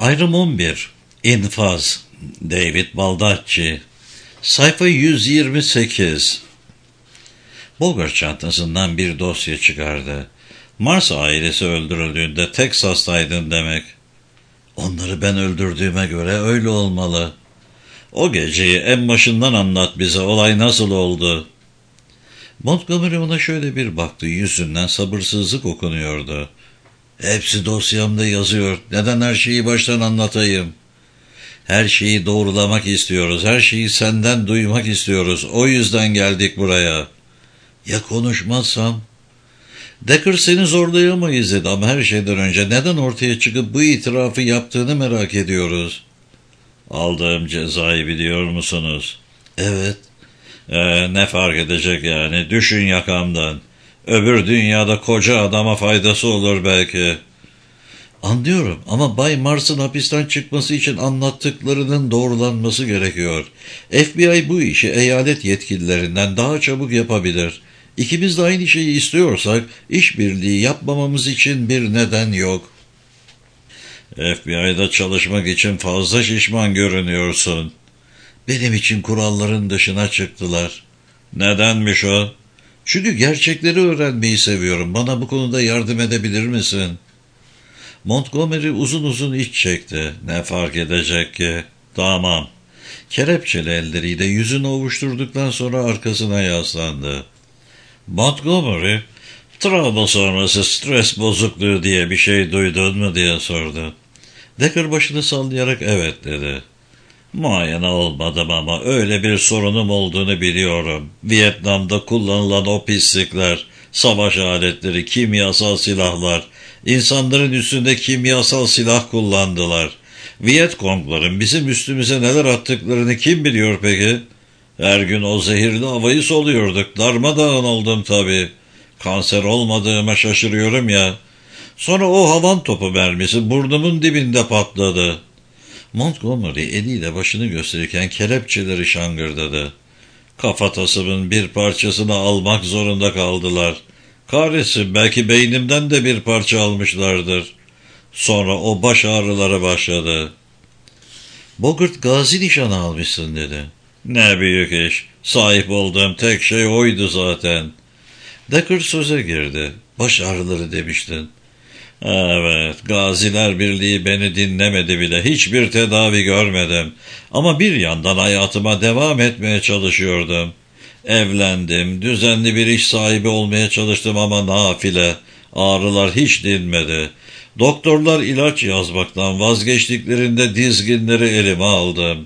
Ayrım 11. İnfaz. David Baldacci. Sayfa 128. Bogart çantasından bir dosya çıkardı. Mars ailesi öldürüldüğünde Teksas'taydın demek. Onları ben öldürdüğüme göre öyle olmalı. O geceyi en başından anlat bize, olay nasıl oldu? Montgomery ona şöyle bir baktı, yüzünden sabırsızlık okunuyordu. Hepsi dosyamda yazıyor, neden her şeyi baştan anlatayım? Her şeyi doğrulamak istiyoruz, her şeyi senden duymak istiyoruz, o yüzden geldik buraya. Ya konuşmazsam? Decker seni zorlayamayız dedi ama her şeyden önce neden ortaya çıkıp bu itirafı yaptığını merak ediyoruz. Aldığım cezayı biliyor musunuz? Evet. Ne fark edecek yani? Düşün yakamdan. Öbür dünyada koca adama faydası olur belki. Anlıyorum ama Bay Mars'ın hapisten çıkması için anlattıklarının doğrulanması gerekiyor. FBI bu işi eyalet yetkililerinden daha çabuk yapabilir. İkimiz de aynı şeyi istiyorsak işbirliği yapmamamız için bir neden yok. FBI'da çalışmak için fazla şişman görünüyorsun. Benim için kuralların dışına çıktılar. Nedenmiş o? Çünkü gerçekleri öğrenmeyi seviyorum. Bana bu konuda yardım edebilir misin? Montgomery uzun uzun iç çekti. Ne fark edecek ki? Tamam. Kelepçeli elleriyle yüzünü ovuşturduktan sonra arkasına yaslandı. Montgomery, travma sonrası stres bozukluğu diye bir şey duydun mu diye sordu. Decker başını sallayarak evet dedi. Muayene olmadım ama öyle bir sorunum olduğunu biliyorum. Vietnam'da kullanılan o pislikler, savaş aletleri, kimyasal silahlar, insanların üstünde kimyasal silah kullandılar. Vietcongların bizim üstümüze neler attıklarını kim biliyor peki? Her gün o zehirli havayı soluyorduk. Darmadağın oldum tabii. Kanser olmadığıma şaşırıyorum ya. Sonra o havan topu mermisi burnumun dibinde patladı. Montgomery eliyle başını gösterirken kelepçeleri şangırdadı. Kafatasımın bir parçasını almak zorunda kaldılar. Kahretsin, belki beynimden de bir parça almışlardır. Sonra o baş ağrıları başladı. Bogart gazi nişanı almışsın dedi. Ne büyük iş. Sahip olduğum tek şey oydu zaten. Decker söze girdi. Baş ağrıları demiştin. Evet, Gaziler Birliği beni dinlemedi bile. Hiçbir tedavi görmedim. Ama bir yandan hayatıma devam etmeye çalışıyordum. Evlendim, düzenli bir iş sahibi olmaya çalıştım ama nafile. Ağrılar hiç dinmedi. Doktorlar ilaç yazmaktan vazgeçtiklerinde dizginleri elime aldım.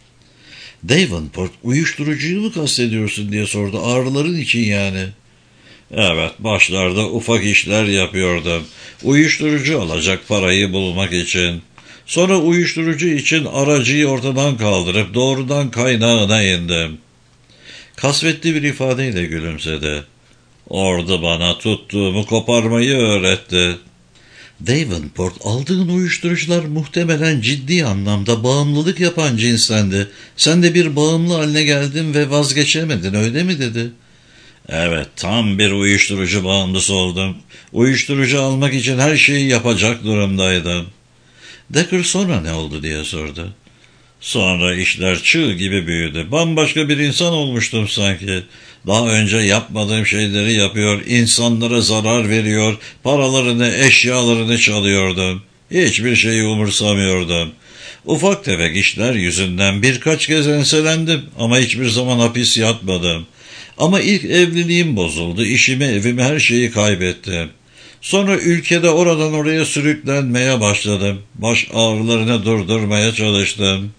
Davenport, uyuşturucuyu mu kastediyorsun diye sordu. Ağrıların için yani. Evet, başlarda ufak işler yapıyordum. Uyuşturucu alacak parayı bulmak için. Sonra uyuşturucu için aracıyı ortadan kaldırıp doğrudan kaynağına indim. Kasvetli bir ifadeyle gülümsedi. Orada bana tuttuğumu koparmayı öğretti. Davenport, aldığın uyuşturucular muhtemelen ciddi anlamda bağımlılık yapan cinstendi. Sen de bir bağımlı haline geldin ve vazgeçemedin, öyle mi dedi? Evet, tam bir uyuşturucu bağımlısı oldum. Uyuşturucu almak için her şeyi yapacak durumdaydım. Decker sonra ne oldu diye sordu. Sonra işler çığ gibi büyüdü. Bambaşka bir insan olmuştum sanki. Daha önce yapmadığım şeyleri yapıyor, insanlara zarar veriyor, paralarını, eşyalarını çalıyordum. Hiçbir şeyi umursamıyordum. Ufak tefek işler yüzünden birkaç kez enselendim ama hiçbir zaman hapis yatmadım. Ama ilk evliliğim bozuldu, işimi, evimi, her şeyi kaybettim. Sonra ülkede oradan oraya sürüklenmeye başladım. Baş ağrılarını durdurmaya çalıştım.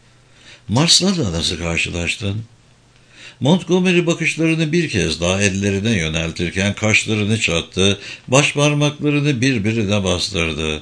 Mars'la nasıl karşılaştın? Montgomery bakışlarını bir kez daha ellerine yöneltirken kaşlarını çattı, baş parmaklarını birbirine bastırdı.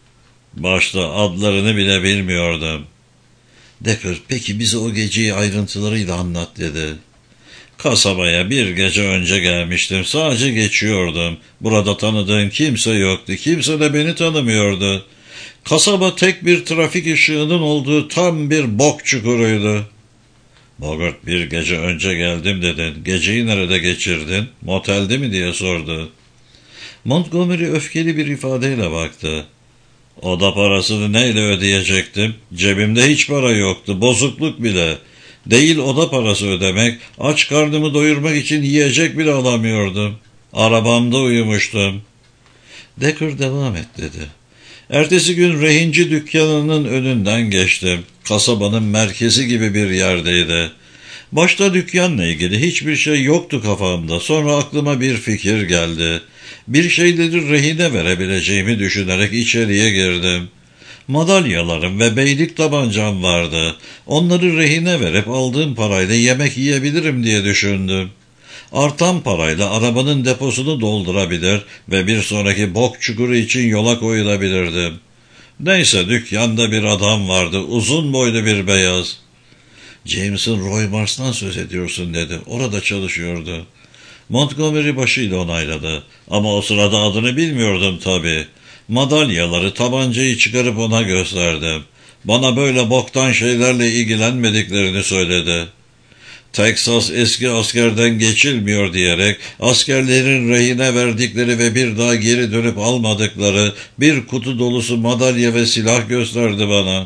Başta adlarını bile bilmiyordum. Decker, peki bize o geceyi ayrıntılarıyla anlat dedi. Kasabaya bir gece önce gelmiştim. Sadece geçiyordum. Burada tanıdığım kimse yoktu. Kimse de beni tanımıyordu. Kasaba tek bir trafik ışığının olduğu tam bir bok çukuruydu. Bogart, bir gece önce geldim dedin. Geceyi nerede geçirdin? Motelde mi diye sordu. Montgomery öfkeli bir ifadeyle baktı. Oda parasını neyle ödeyecektim? Cebimde hiç para yoktu, bozukluk bile. Değil oda parası ödemek, aç karnımı doyurmak için yiyecek bile alamıyordum. Arabamda uyumuştum. Decker devam et dedi. Ertesi gün rehinci dükkanının önünden geçtim. Kasabanın merkezi gibi bir yerdeydi. Başta dükkanla ilgili hiçbir şey yoktu kafamda. Sonra aklıma bir fikir geldi. Bir şeyleri rehine verebileceğimi düşünerek içeriye girdim. Madalyalarım ve beylik tabancam vardı. Onları rehine verip aldığım parayla yemek yiyebilirim diye düşündüm. Artan parayla arabanın deposunu doldurabilir ve bir sonraki bok çukuru için yola koyulabilirdim. Neyse dükkanda bir adam vardı, uzun boylu bir beyaz. James'in Roy Mars'tan söz ediyorsun dedi. Orada çalışıyordu. Montgomery başıyla onayladı. Ama o sırada adını bilmiyordum tabii. Madalyaları, tabancayı çıkarıp ona gösterdim. Bana böyle boktan şeylerle ilgilenmediklerini söyledi. Texas eski askerden geçilmiyor diyerek askerlerin rehine verdikleri ve bir daha geri dönüp almadıkları bir kutu dolusu madalya ve silah gösterdi bana.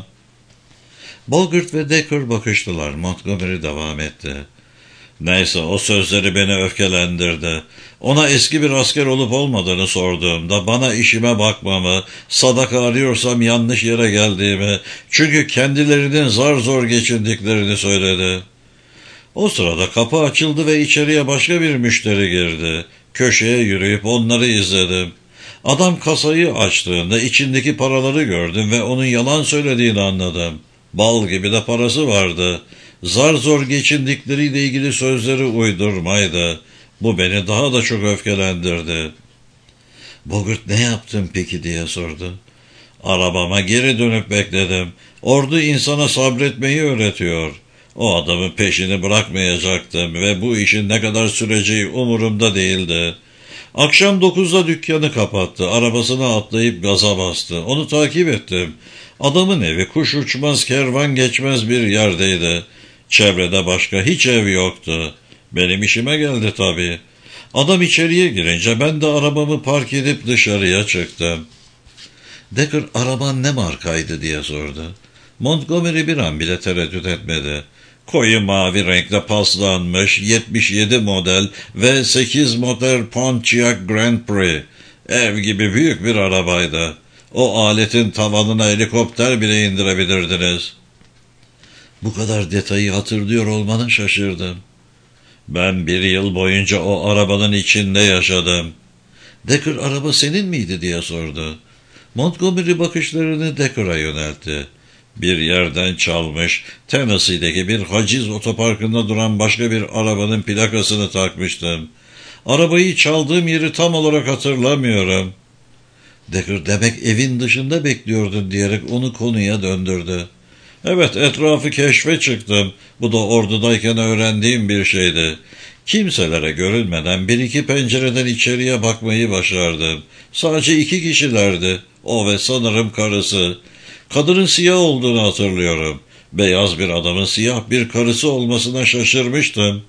Bogart ve Decker bakıştılar. Montgomery devam etti. Neyse o sözleri beni öfkelendirdi. Ona eski bir asker olup olmadığını sorduğumda bana işime bakmamı, sadaka arıyorsam yanlış yere geldiğimi, çünkü kendilerinin zar zor geçindiklerini söyledi. O sırada kapı açıldı ve içeriye başka bir müşteri girdi. Köşeye yürüyüp onları izledim. Adam kasayı açtığında içindeki paraları gördüm ve onun yalan söylediğini anladım. Bal gibi de parası vardı. Zar zor geçindikleriyle ilgili sözleri uydurmaydı. Bu beni daha da çok öfkelendirdi. Bogart ne yaptın peki diye sordu. Arabama geri dönüp bekledim. Ordu insana sabretmeyi öğretiyor. O adamın peşini bırakmayacaktım ve bu işin ne kadar süreceği umurumda değildi. Akşam 9'da dükkanı kapattı. Arabasına atlayıp gaza bastı. Onu takip ettim. Adamın evi kuş uçmaz kervan geçmez bir yerdeydi. Çevrede başka hiç ev yoktu. Benim işime geldi tabii. Adam içeriye girince ben de arabamı park edip dışarıya çıktım. Decker araban ne markaydı diye sordu. Montgomery bir an bile tereddüt etmedi. Koyu mavi renkle paslanmış 77 model ve 8 motor Pontiac Grand Prix. Ev gibi büyük bir arabaydı. O aletin tavanına helikopter bile indirebilirdiniz. Bu kadar detayı hatırlıyor olmana şaşırdım. Ben 1 yıl boyunca o arabanın içinde yaşadım. Decker araba senin miydi diye sordu. Montgomery bakışlarını Decker'a yöneltti. Bir yerden çalmış, Tennessee'deki bir haciz otoparkında duran başka bir arabanın plakasını takmıştım. Arabayı çaldığım yeri tam olarak hatırlamıyorum. Decker demek evin dışında bekliyordun diyerek onu konuya döndürdü. Evet, etrafı keşfe çıktım. Bu da ordudayken öğrendiğim bir şeydi. Kimselere görülmeden 1-2 pencereden içeriye bakmayı başardım. Sadece 2 kişilerdi. O ve sanırım karısı. Kadının siyah olduğunu hatırlıyorum. Beyaz bir adamın siyah bir karısı olmasına şaşırmıştım.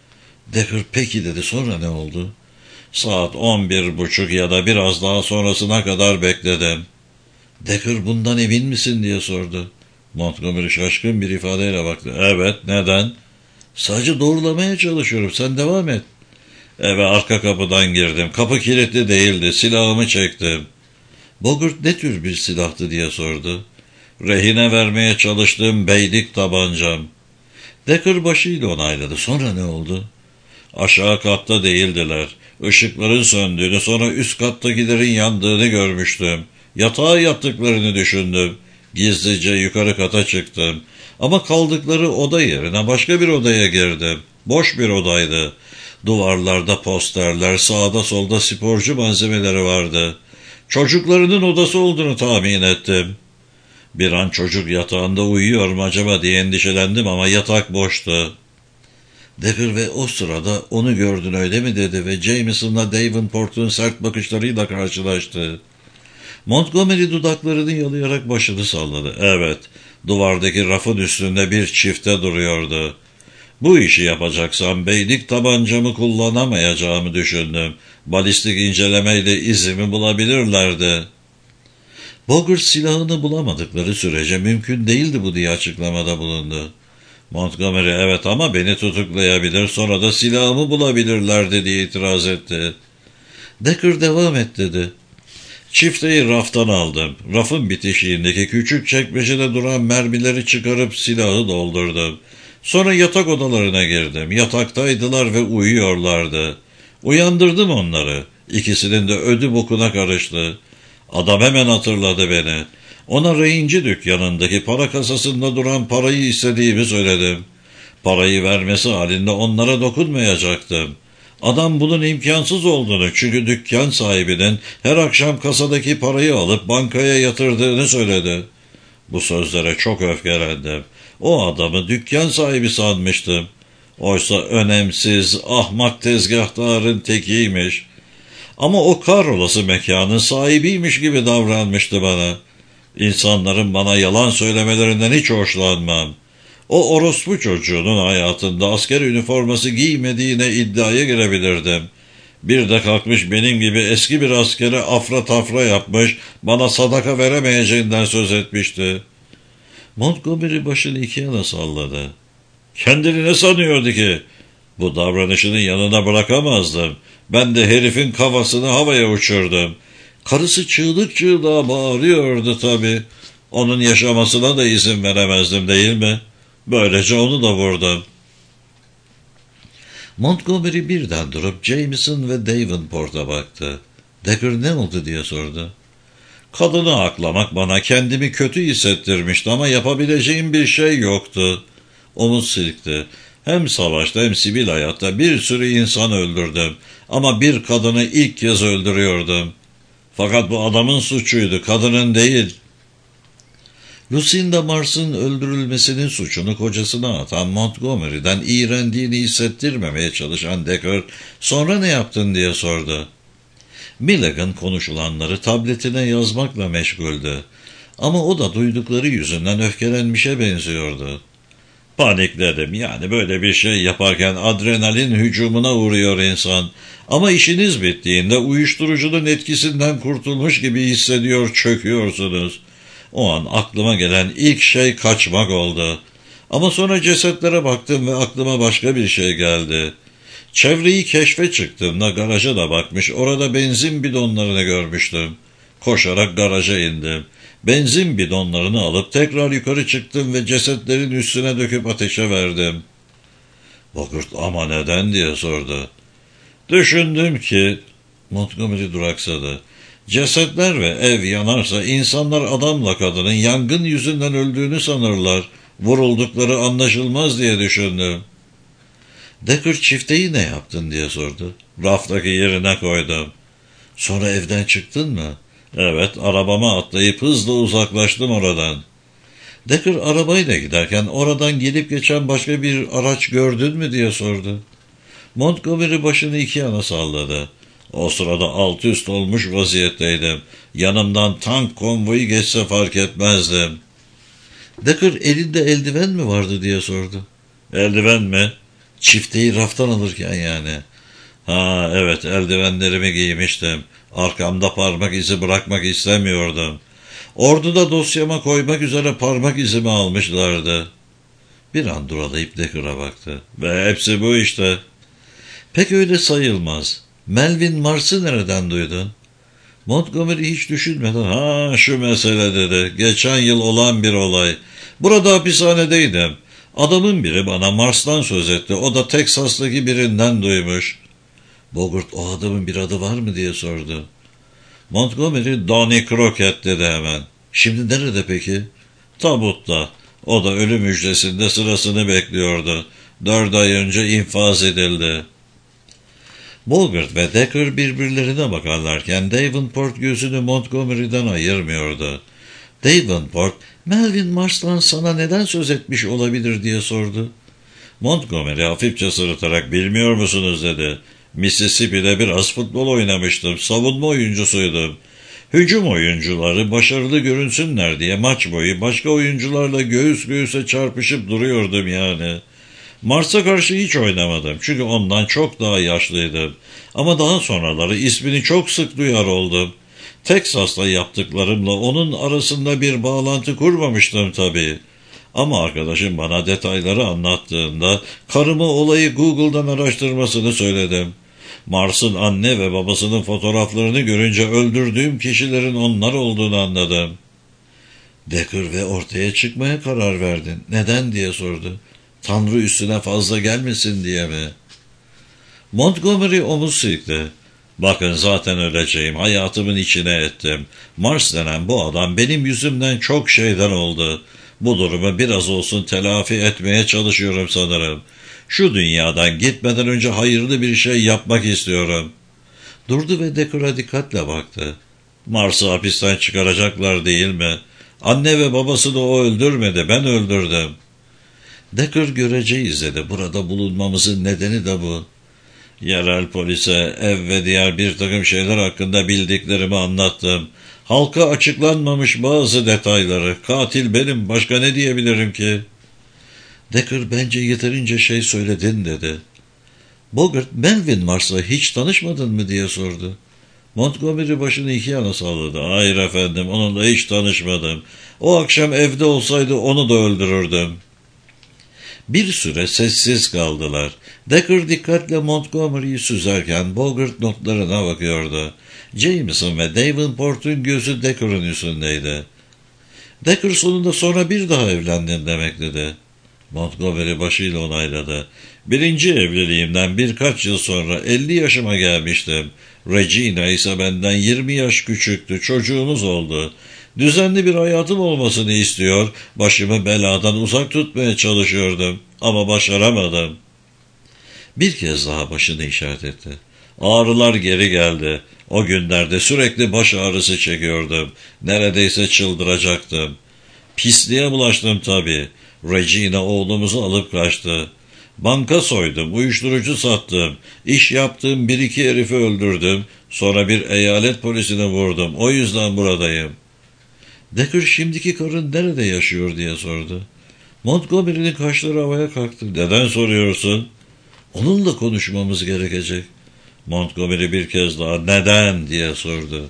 Decker peki dedi, sonra ne oldu? Saat 11:30 ya da biraz daha sonrasına kadar bekledim. Decker bundan emin misin diye sordu. Montgomery şaşkın bir ifadeyle baktı. Evet, neden? Sadece doğrulamaya çalışıyorum, sen devam et. Eve arka kapıdan girdim. Kapı kilitli değildi. Silahımı çektim. Bogart ne tür bir silahtı diye sordu. Rehine vermeye çalıştığım beylik tabancam. Decker başıyla onayladı. Sonra ne oldu? Aşağı katta değildiler. Işıkların söndüğünü, sonra üst kattakilerin yandığını görmüştüm. Yatağa yattıklarını düşündüm. Gizlice yukarı kata çıktım. Ama kaldıkları oda yerine başka bir odaya girdim. Boş bir odaydı. Duvarlarda posterler, sağda solda sporcu malzemeleri vardı. Çocuklarının odası olduğunu tahmin ettim. Bir an çocuk yatağında uyuyor mu acaba diye endişelendim ama yatak boştu. Decker ve o sırada onu gördün öyle mi dedi ve Jameson'la Davenport'un sert bakışlarıyla karşılaştı. Montgomery dudaklarını yalayarak başını salladı. Evet, duvardaki rafın üstünde bir çifte duruyordu. Bu işi yapacaksam beylik tabancamı kullanamayacağımı düşündüm. Balistik incelemeyle izimi bulabilirlerdi. Bogart silahını bulamadıkları sürece mümkün değildi bu diye açıklamada bulundu. Montgomery evet ama beni tutuklayabilir sonra da silahımı bulabilirlerdi diye itiraz etti. Decker devam et dedi. Çifteyi raftan aldım. Rafın bitişiğindeki küçük çekmecede duran mermileri çıkarıp silahı doldurdum. Sonra yatak odalarına girdim. Yataktaydılar ve uyuyorlardı. Uyandırdım onları. İkisinin de ödü bokuna karıştı. Adam hemen hatırladı beni. Ona reyinci dükkanındaki para kasasında duran parayı istediğimi söyledim. Parayı vermesi halinde onlara dokunmayacaktım. Adam bunun imkansız olduğunu çünkü dükkan sahibinin her akşam kasadaki parayı alıp bankaya yatırdığını söyledi. Bu sözlere çok öfkelendim. O adamı dükkan sahibi sanmıştım. Oysa önemsiz, ahmak tezgahtarın tekiymiş. Ama o kahrolası mekanın sahibiymiş gibi davranmıştı bana. İnsanların bana yalan söylemelerinden hiç hoşlanmam. O orospu çocuğunun hayatında asker üniforması giymediğine iddiaya girebilirdim. Bir de kalkmış benim gibi eski bir askere afra tafra yapmış, bana sadaka veremeyeceğinden söz etmişti. Montgomery başını iki yana salladı. Kendini ne sanıyordu ki? Bu davranışını yanına bırakamazdım. Ben de herifin kafasını havaya uçurdum. Karısı çığlık çığlığa bağırıyordu tabii. Onun yaşamasına da izin veremezdim değil mi? Böylece onu da vurdum. Montgomery birden durup Jameson ve Davenport'a baktı. Decker ne oldu diye sordu. Kadını aklamak bana kendimi kötü hissettirmişti ama yapabileceğim bir şey yoktu. Omuz silkti. Hem savaşta hem sivil hayatta bir sürü insan öldürdüm. Ama bir kadını ilk kez öldürüyordum. Fakat bu adamın suçuydu, kadının değil. Lucinda Mars'ın öldürülmesinin suçunu kocasına atan Montgomery'den iğrendiğini hissettirmemeye çalışan Decker, sonra ne yaptın diye sordu. Milligan konuşulanları tabletine yazmakla meşguldü. Ama o da duydukları yüzünden öfkelenmişe benziyordu. Panikledim, yani böyle bir şey yaparken adrenalin hücumuna uğruyor insan. Ama işiniz bittiğinde uyuşturucunun etkisinden kurtulmuş gibi hissediyor, çöküyorsunuz. O an aklıma gelen ilk şey kaçmak oldu. Ama sonra cesetlere baktım ve aklıma başka bir şey geldi. Çevreyi keşfe çıktığımda garaja da bakmış, orada benzin bidonlarını görmüştüm. Koşarak garaja indim. Benzin bidonlarını alıp tekrar yukarı çıktım ve cesetlerin üstüne döküp ateşe verdim. Bogart ama neden diye sordu. Düşündüm ki, Montgomery duraksadı. Cesetler ve ev yanarsa insanlar adamla kadının yangın yüzünden öldüğünü sanırlar. Vuruldukları anlaşılmaz diye düşündüm. Decker çifteyi ne yaptın diye sordu. Raftaki yerine koydum. Sonra evden çıktın mı? Evet, arabama atlayıp hızla uzaklaştım oradan. Decker arabayla giderken oradan gelip geçen başka bir araç gördün mü diye sordu. Montgomery başını iki yana salladı. O sırada alt üst olmuş vaziyetteydim. Yanımdan tank konvoyu geçse fark etmezdim. Decker elinde eldiven mi vardı diye sordu. Eldiven mi? Çifteyi raftan alırken yani. Ha evet, eldivenlerimi giymiştim. Arkamda parmak izi bırakmak istemiyordum. Orduda dosyama koymak üzere parmak izimi almışlardı. Bir an duralayıp Decker'a baktı. Ve hepsi bu işte. Pek öyle sayılmaz. Melvin Mars'ı nereden duydun? Montgomery hiç düşünmeden ha şu mesele dedi. Geçen yıl olan bir olay. Burada hapishanedeydim. Adamın biri bana Mars'tan söz etti. O da Teksas'taki birinden duymuş. Bogart o adamın bir adı var mı diye sordu. Montgomery Donnie Crockett dedi hemen. Şimdi nerede peki? Tabutta. O da ölüm müjdesinde sırasını bekliyordu. 4 ay önce infaz edildi. Bogart ve Decker birbirlerine bakarlarken Davenport gözünü Montgomery'den ayırmıyordu. Davenport, Melvin Mars'tan sana neden söz etmiş olabilir diye sordu. Montgomery hafifçe sırıtarak bilmiyor musunuz dedi. Mississippi'de biraz futbol oynamıştım. Savunma oyuncusuydum. Hücum oyuncuları başarılı görünsünler diye maç boyu başka oyuncularla göğüs göğüse çarpışıp duruyordum yani. Mars'a karşı hiç oynamadım çünkü ondan çok daha yaşlıydım. Ama daha sonraları ismini çok sık duyar oldum. Teksas'ta yaptıklarımla onun arasında bir bağlantı kurmamıştım tabii. Ama arkadaşım bana detayları anlattığında karıma olayı Google'dan araştırmasını söyledim. Mars'ın anne ve babasının fotoğraflarını görünce öldürdüğüm kişilerin onlar olduğunu anladım. Decker ve ortaya çıkmaya karar verdin. Neden diye sordu. Tanrı üstüne fazla gelmesin diye mi? Montgomery omuz silkti. Bakın zaten öleceğim. Hayatımın içine ettim. Mars denen bu adam benim yüzümden çok şeyden oldu. Bu durumu biraz olsun telafi etmeye çalışıyorum sanırım. Şu dünyadan gitmeden önce hayırlı bir şey yapmak istiyorum. Durdu ve Decker'a dikkatle baktı. Mars'ı hapisten çıkaracaklar değil mi? Anne ve babasını o öldürmedi, ben öldürdüm. Decker göreceğiz dedi. Burada bulunmamızın nedeni de bu. Yerel polise ev ve diğer bir takım şeyler hakkında bildiklerimi anlattım. Halka açıklanmamış bazı detayları. Katil benim, başka ne diyebilirim ki? Decker bence yeterince şey söyledin dedi. Bogart, Melvin Mars'la hiç tanışmadın mı diye sordu. Montgomery başını iki yana salladı. Hayır efendim, onunla hiç tanışmadım. O akşam evde olsaydı onu da öldürürdüm. Bir süre sessiz kaldılar. Decker dikkatle Montgomery'yi süzerken Bogart notlarına bakıyordu. Jameson ve Davenport'un gözü Decker'ın üstündeydi. Decker sonunda sonra bir daha evlendin demek dedi. Montgomery başıyla onayladı. Birinci evliliğimden birkaç yıl sonra 50 yaşıma gelmiştim. Regina ise benden 20 yaş küçüktü. Çocuğumuz oldu. Düzenli bir hayatım olmasını istiyor, başımı beladan uzak tutmaya çalışıyordum. Ama başaramadım. Bir kez daha başını işaret etti. Ağrılar geri geldi. O günlerde sürekli baş ağrısı çekiyordum. Neredeyse çıldıracaktım. Pisliğe bulaştım tabii. Regina oğlumuzu alıp kaçtı. Banka soydum, uyuşturucu sattım. İş yaptığım bir iki herifi öldürdüm. Sonra bir eyalet polisine vurdum. O yüzden buradayım. Decker şimdiki karın nerede yaşıyor diye sordu. Montgomery'nin kaşları havaya kalktı. Neden soruyorsun? Onunla konuşmamız gerekecek. Montgomery bir kez daha neden diye sordu.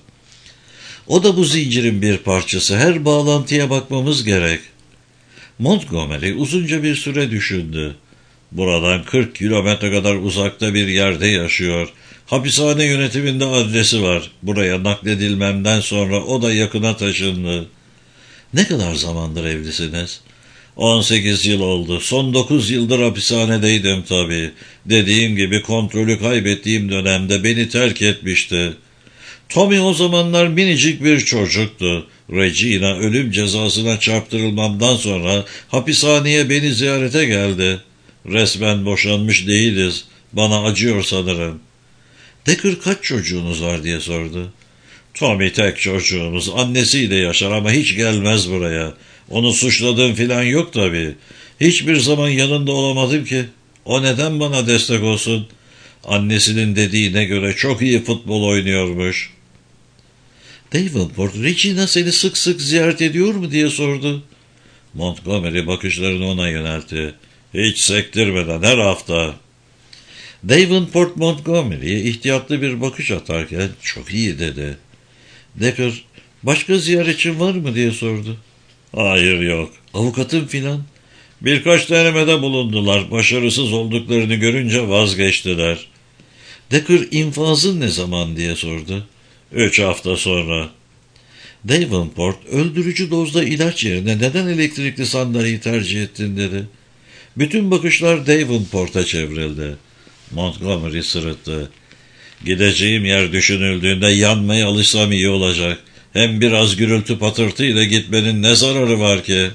O da bu zincirin bir parçası. Her bağlantıya bakmamız gerek. Montgomery uzunca bir süre düşündü. Buradan 40 kilometre kadar uzakta bir yerde yaşıyor. Hapishane yönetiminde adresi var. Buraya nakledilmemden sonra o da yakına taşındı. Ne kadar zamandır evlisiniz? 18 yıl oldu. Son 9 yıldır hapishanedeydim tabii. Dediğim gibi kontrolü kaybettiğim dönemde beni terk etmişti. Tommy o zamanlar minicik bir çocuktu. Regina ölüm cezasına çarptırılmamdan sonra hapishaneye beni ziyarete geldi. Resmen boşanmış değiliz. Bana acıyor sanırım. Decker kaç çocuğunuz var diye sordu. Tommy tek çocuğumuz. Annesiyle yaşar ama hiç gelmez buraya. Onu suçladığım filan yok tabii. Hiçbir zaman yanında olamadım ki. O neden bana destek olsun? Annesinin dediğine göre çok iyi futbol oynuyormuş. Davenport, Regina seni sık sık ziyaret ediyor mu diye sordu. Montgomery bakışlarını ona yöneltti. Hiç sektirmeden her hafta. Davenport Montgomery'ye ihtiyatlı bir bakış atarken çok iyi dedi. Decker, başka ziyaretçin var mı diye sordu. Hayır yok. Avukatın filan. Birkaç denemede bulundular. Başarısız olduklarını görünce vazgeçtiler. Decker, infazın ne zaman diye sordu. 3 hafta sonra. Davenport, öldürücü dozda ilaç yerine neden elektrikli sandalyeyi tercih ettin dedi. Bütün bakışlar Davenport'a çevrildi. Montgomery sırıttı. Gideceğim yer düşünüldüğünde yanmaya alışsam iyi olacak. Hem biraz gürültü patırtıyla gitmenin ne zararı var ki?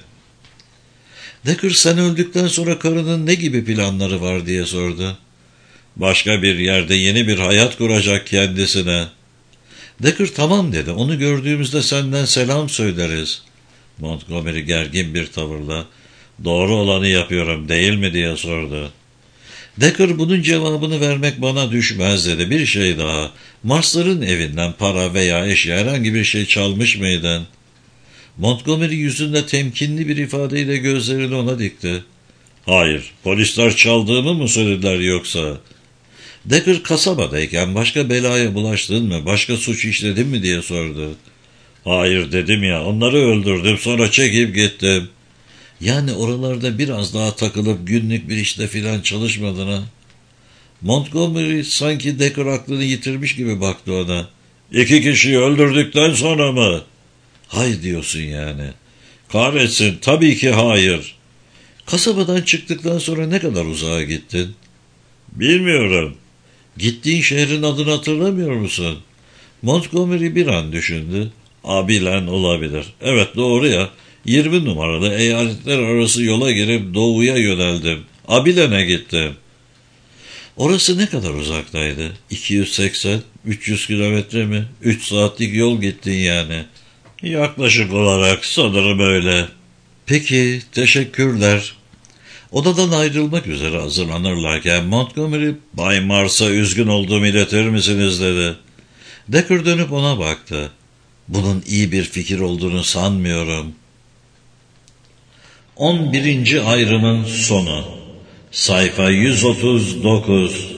Decker, sen öldükten sonra karının ne gibi planları var diye sordu. Başka bir yerde yeni bir hayat kuracak kendisine. Decker tamam dedi. Onu gördüğümüzde senden selam söyleriz. Montgomery gergin bir tavırla doğru olanı yapıyorum değil mi diye sordu. Decker bunun cevabını vermek bana düşmez dedi. Bir şey daha. Marsların evinden para veya eşya herhangi bir şey çalmış mıydın? Montgomery yüzünde temkinli bir ifadeyle gözlerini ona dikti. Hayır, polisler çaldığımı mı söylediler yoksa? Decker kasabadayken başka belaya bulaştın mı, başka suç işledin mi diye sordu. Hayır dedim ya, onları öldürdüm, sonra çekip gittim. Yani oralarda biraz daha takılıp günlük bir işte filan çalışmadın ha? Montgomery sanki Decker aklını yitirmiş gibi baktı ona. 2 kişiyi öldürdükten sonra mı? Hayır diyorsun yani. Kahretsin, tabii ki hayır. Kasabadan çıktıktan sonra ne kadar uzağa gittin? Bilmiyorum. Gittiğin şehrin adını hatırlamıyor musun? Montgomery bir an düşündü. Abilen olabilir. Evet doğru ya. 20 numaralı eyaletler arası yola girip doğuya yöneldim. Abilen'e gittim. Orası ne kadar uzaktaydı? 280, 300 kilometre mi? 3 saatlik yol gittin yani. Yaklaşık olarak sanırım öyle. Peki, teşekkürler. Odadan ayrılmak üzere hazırlanırlarken Montgomery, Bay Mars'a üzgün olduğumu iletir misiniz dedi. Decker dönüp ona baktı. Bunun iyi bir fikir olduğunu sanmıyorum. 11. ayrımın sonu. Sayfa 139.